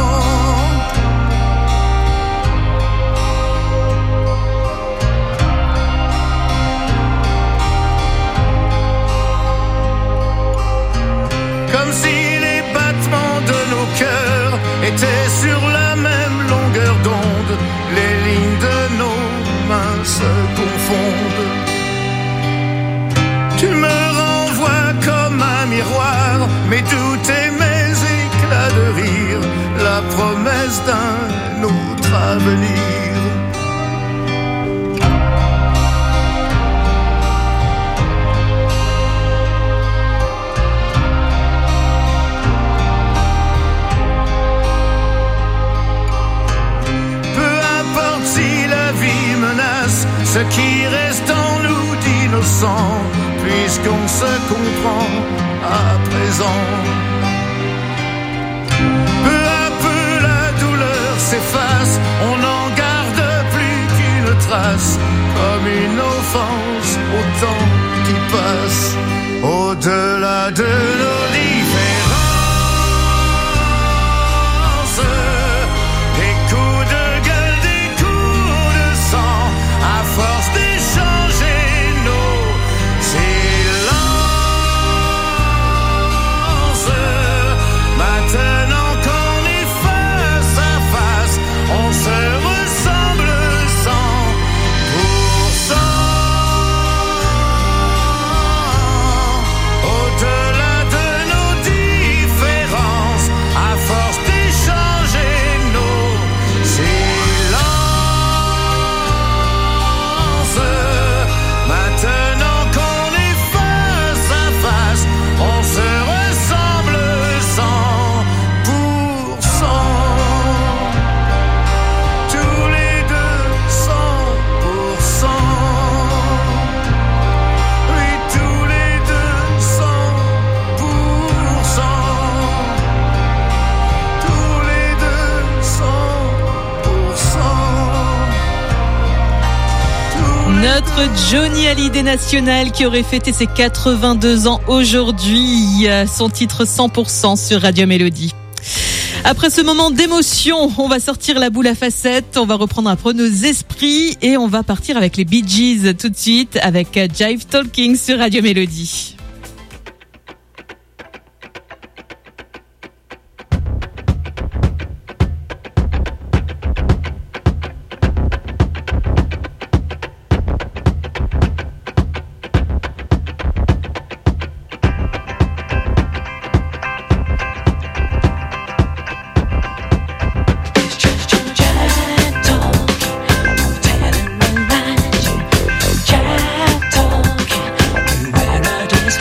Comme si les battements de nos cœurs étaient sur la même longueur d'onde, les lignes de nos mains se confondent. Tu me renvoies comme un miroir, mes doutes et mes éclats de rire, la promesse d'un autre avenir. Ce qui reste en nous d'innocent, puisqu'on se comprend à présent. Peu à peu la douleur s'efface, on n'en garde plus qu'une trace, comme une offense au temps qui passe. Au-delà de nos différences, des coups de gueule, des coups de sang, à force d'échanger nos silences. Maintenant qu'on est face à face, on se ressemble cent pour cent. Au-delà de nos différences, à force d'échanger nos silences. Maintenant qu'on est face à face, on se ressemble cent pour cent. Tous les deux cent pour cent. Oui, tous les deux cent pour cent. Tous les deux cent pour cent. Notre Johnny Hallyday national qui aurait fêté ses quatre-vingt-deux ans aujourd'hui. Son titre cent pour cent sur Radio Mélodie. Après ce moment d'émotion, on va sortir la boule à facettes, on va reprendre un peu nos esprits et on va partir avec les Bee Gees tout de suite avec Jive Talking sur Radio Mélodie. Jive talking, where I just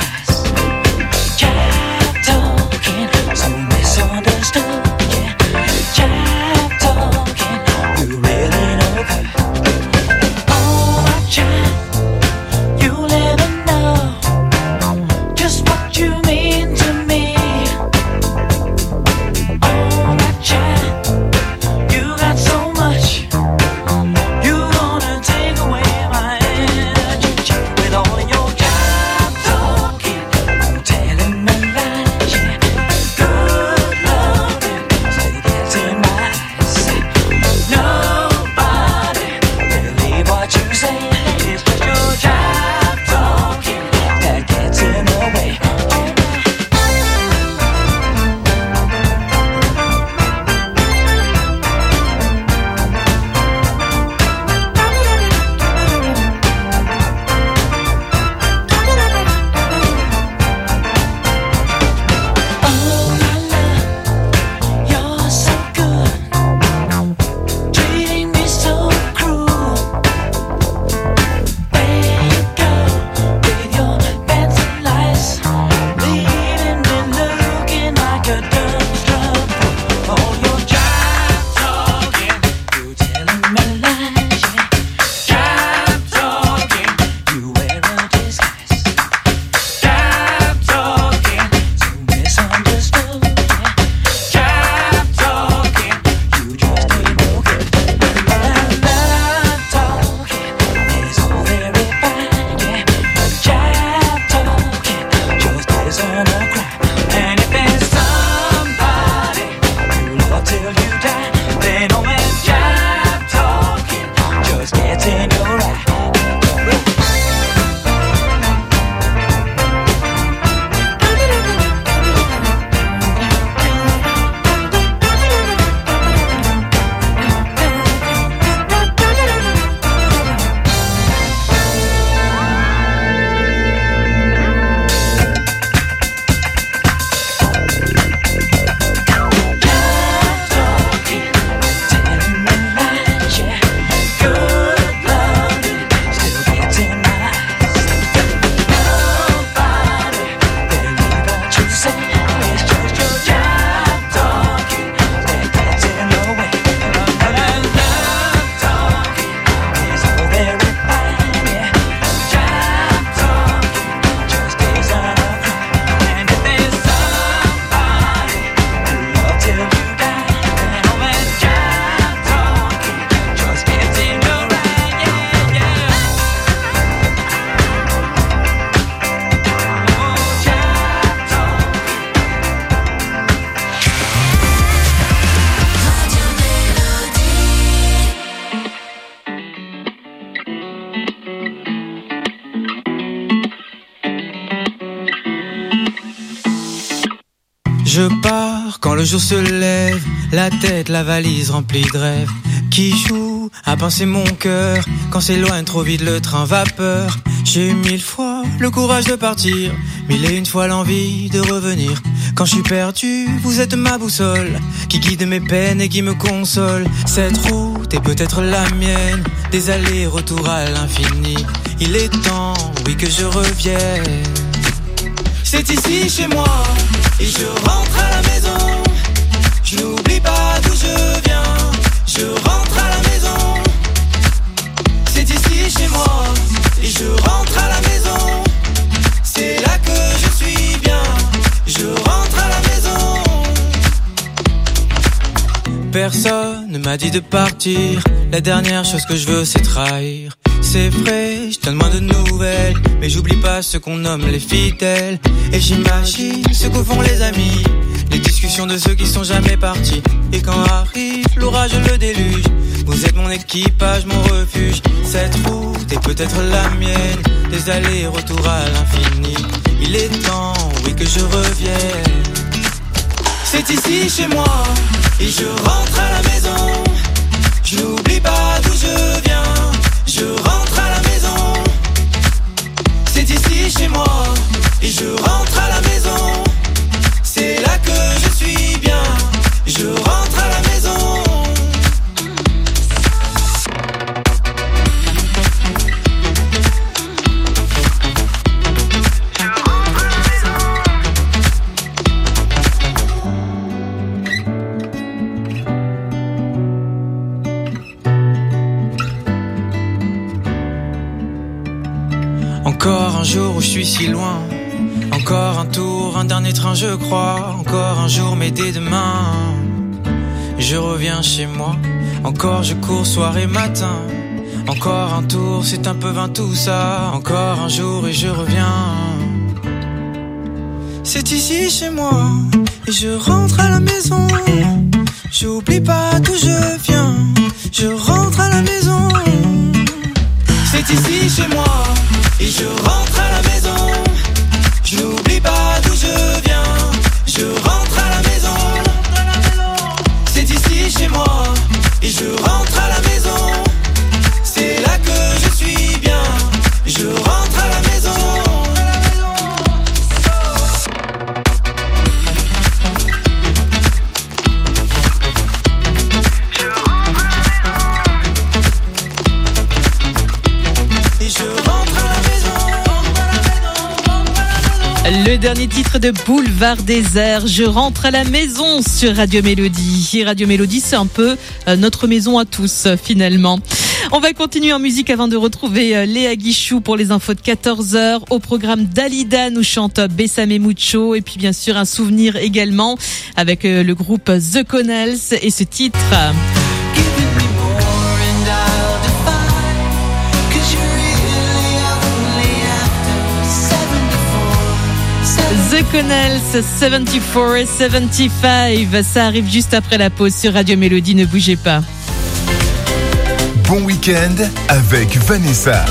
Je pars quand le jour se lève, la tête, la valise remplie de rêves. Qui joue à pincer mon cœur, quand s'éloigne trop vite le train vapeur. J'ai eu mille fois le courage de partir, mille et une fois l'envie de revenir. Quand je suis perdu, vous êtes ma boussole, qui guide mes peines et qui me console. Cette route est peut-être la mienne, des allers-retours à l'infini. Il est temps, oui, que je revienne. C'est ici chez moi, et je rentre à la maison. Je n'oublie pas d'où je viens, je rentre à la maison. C'est ici chez moi, et je rentre à la maison. C'est là que je suis bien, je rentre à la maison. Personne ne m'a dit de partir, la dernière chose que je veux c'est trahir. C'est vrai, je donne moins de nouvelles, mais j'oublie pas ce qu'on nomme les fidèles. Et j'imagine ce que font les amis, les discussions de ceux qui sont jamais partis. Et quand arrive l'orage, le déluge, vous êtes mon équipage, mon refuge. Cette route est peut-être la mienne, des allers-retours à l'infini. Il est temps, oui, que je revienne. C'est ici chez moi, et je rentre à la maison. Je n'oublie pas d'où je viens, je rentre à la maison. C'est ici chez moi, et je rentre à la maison. C'est là que je suis bien, je rentre à la maison. Encore un jour où je suis si loin, encore un tour, un dernier train je crois. Encore un jour mais dès demain je reviens chez moi. Encore je cours soir et matin, encore un tour, c'est un peu vain tout ça. Encore un jour et je reviens. C'est ici chez moi, et je rentre à la maison. J'oublie pas d'où je viens, je rentre à la maison. C'est ici chez moi, et je rentre à la maison. Je n'oublie pas d'où je viens, je rentre à la maison. C'est ici chez moi, et je rentre à la maison. C'est là que je suis bien, je rentre à la maison. Le dernier titre de Boulevard Désert, je rentre à la maison sur Radio Mélodie. Et Radio Mélodie, c'est un peu notre maison à tous, finalement. On va continuer en musique avant de retrouver Léa Guichou pour les infos de quatorze heures. Au programme, Dalida nous chante Bésame Mucho. Et puis, bien sûr, un souvenir également avec le groupe The Connells et ce titre. The Connells, soixante-quatre et soixante-quinze, ça arrive juste après la pause sur Radio Mélodie, ne bougez pas. Bon week-end avec Vanessa.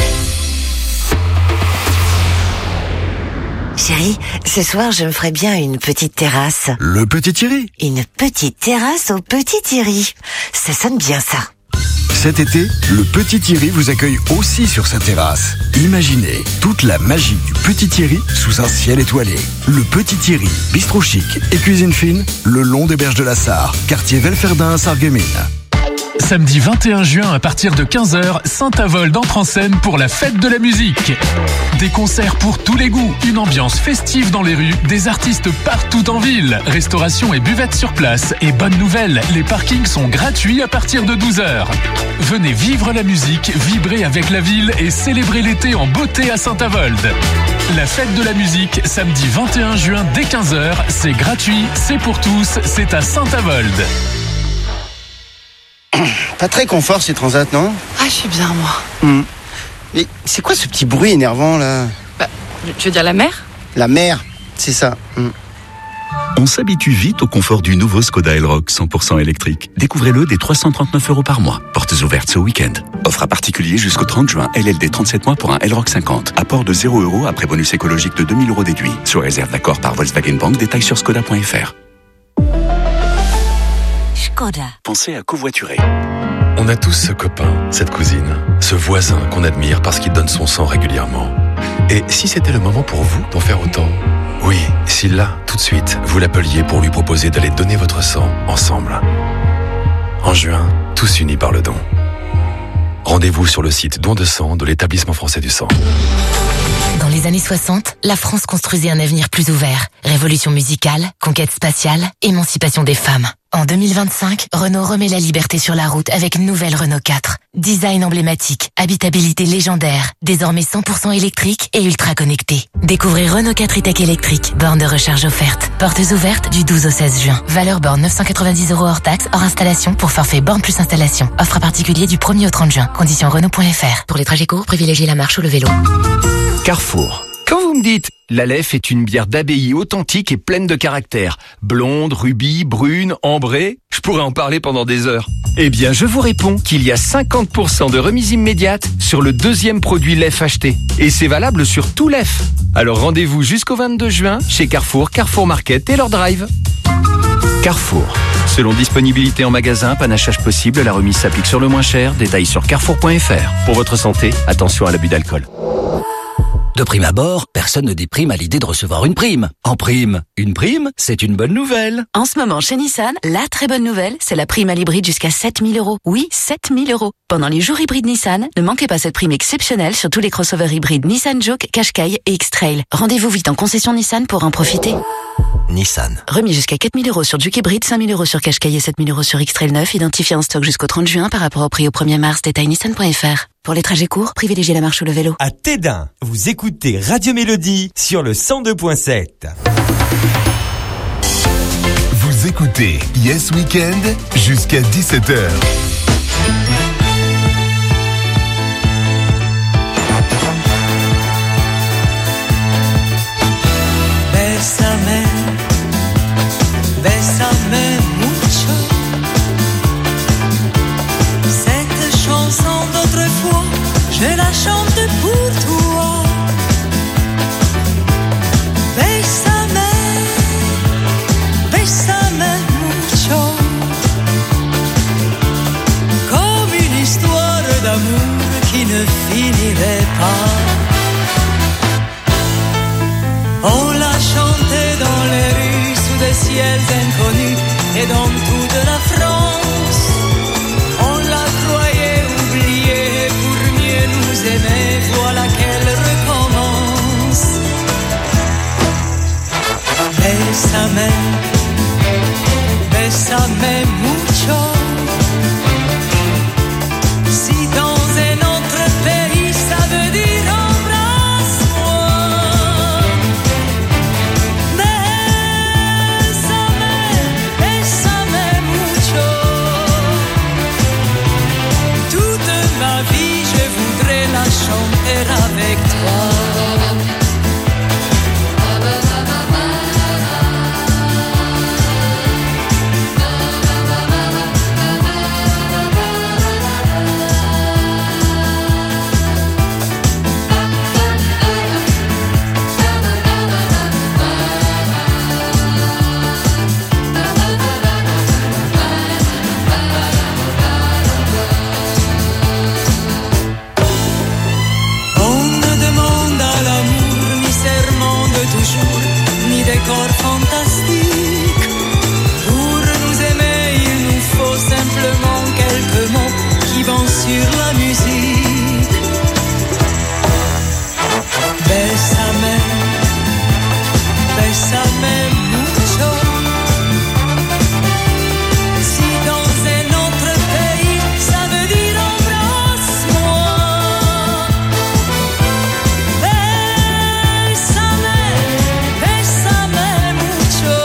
Chérie, ce soir je me ferais bien une petite terrasse. Le Petit Thierry. Une petite terrasse au Petit Thierry. Ça sonne bien ça. Cet été, le Petit Thierry vous accueille aussi sur sa terrasse. Imaginez toute la magie du Petit Thierry sous un ciel étoilé. Le Petit Thierry, bistrot chic et cuisine fine, le long des berges de la Sarre, quartier Velferdin à Sarreguemines. Samedi vingt et un juin à partir de quinze heures, Saint-Avold entre en scène pour la fête de la musique. Des concerts pour tous les goûts, une ambiance festive dans les rues, des artistes partout en ville, restauration et buvette sur place. Et bonne nouvelle, les parkings sont gratuits à partir de douze heures. Venez vivre la musique, vibrer avec la ville et célébrer l'été en beauté à Saint-Avold. La fête de la musique, samedi vingt et un juin dès quinze heures, c'est gratuit, c'est pour tous, c'est à Saint-Avold. Pas très confort ces transats, non? Ah, je suis bien, moi. Mmh. Mais c'est quoi ce petit bruit énervant, là? Bah, tu veux dire la mer? La mer, c'est ça. Mmh. On s'habitue vite au confort du nouveau Skoda Elroq cent pour cent électrique. Découvrez-le dès trois cent trente-neuf euros par mois. Portes ouvertes ce week-end. Offre à particulier jusqu'au trente juin. L L D trente-sept mois pour un Elroq cinquante. Apport de zéro euros après bonus écologique de deux mille euros déduit. Sous réserve d'accord par Volkswagen Bank. Détails sur skoda point f r. Skoda. Pensez à covoiturer. On a tous ce copain, cette cousine, ce voisin qu'on admire parce qu'il donne son sang régulièrement. Et si c'était le moment pour vous d'en faire autant ? Oui, si là, tout de suite, vous l'appeliez pour lui proposer d'aller donner votre sang ensemble. En juin, tous unis par le don. Rendez-vous sur le site don de sang de l'Établissement français du sang. Dans les années soixante, la France construisait un avenir plus ouvert. Révolution musicale, conquête spatiale, émancipation des femmes. En deux mille vingt-cinq, Renault remet la liberté sur la route avec une nouvelle Renault quatre. Design emblématique, habitabilité légendaire, désormais cent pour cent électrique et ultra connecté. Découvrez Renault quatre e-Tech électrique, borne de recharge offerte. Portes ouvertes du douze au seize juin. Valeur borne neuf cent quatre-vingt-dix euros hors taxe, hors installation pour forfait borne plus installation. Offre à particulier du premier au trente juin. Conditions Renault point f r. Pour les trajets courts, privilégiez la marche ou le vélo. Carrefour. Quand vous me dites l'Aleph est une bière d'abbaye authentique et pleine de caractère, blonde, rubis, brune, ambrée, je pourrais en parler pendant des heures. Eh bien, je vous réponds qu'il y a cinquante pour cent de remise immédiate sur le deuxième produit Lef acheté. Et c'est valable sur tout Lef. Alors rendez-vous jusqu'au vingt-deux juin chez Carrefour, Carrefour Market et leur drive. Carrefour. Selon disponibilité en magasin, panachage possible, la remise s'applique sur le moins cher. Détails sur carrefour point f r. Pour votre santé, attention à l'abus d'alcool. De prime abord, personne ne déprime à l'idée de recevoir une prime. En prime, une prime, c'est une bonne nouvelle. En ce moment, chez Nissan, la très bonne nouvelle, c'est la prime à l'hybride jusqu'à sept mille euros. Oui, sept mille euros. Pendant les jours hybrides Nissan, ne manquez pas cette prime exceptionnelle sur tous les crossovers hybrides Nissan Juke, Qashqai et X-Trail. Rendez-vous vite en concession Nissan pour en profiter. Nissan. Remis jusqu'à quatre mille euros sur Juke hybride, cinq mille euros sur Qashqai et sept mille euros sur X-Trail neuf, identifié en stock jusqu'au trente juin par rapport au prix au premier mars. Détail nissan point f r. Pour les trajets courts, privilégiez la marche ou le vélo. À Tédin, vous écoutez Radio Mélodie sur le cent deux point sept. Vous écoutez Yes Weekend jusqu'à dix-sept heures. Bésame, bésame mucho. Cette chanson d'autrefois, je la chante pour toi. Bésame, bésame mucho. Comme une histoire d'amour qui ne finirait pas. On l'a chanté dans les rues sous des ciels inconnus et dans toute la France. On la croyait oubliée pour mieux nous aimer, voilà qu'elle recommence. Bésame, bésame mucho. Si dans un autre pays ça veut dire chanter avec toi. Décor fantastique. Pour nous aimer, il nous faut simplement quelques mots qui vont sur la musique. Bésame, bésame mucho. Si dans un autre pays, ça veut dire embrasse-moi. Bésame, bésame mucho.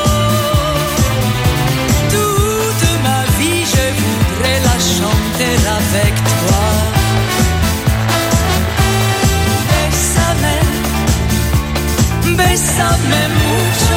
Toute ma vie, je voudrais la chanter avec toi. Bésame, bésame mucho.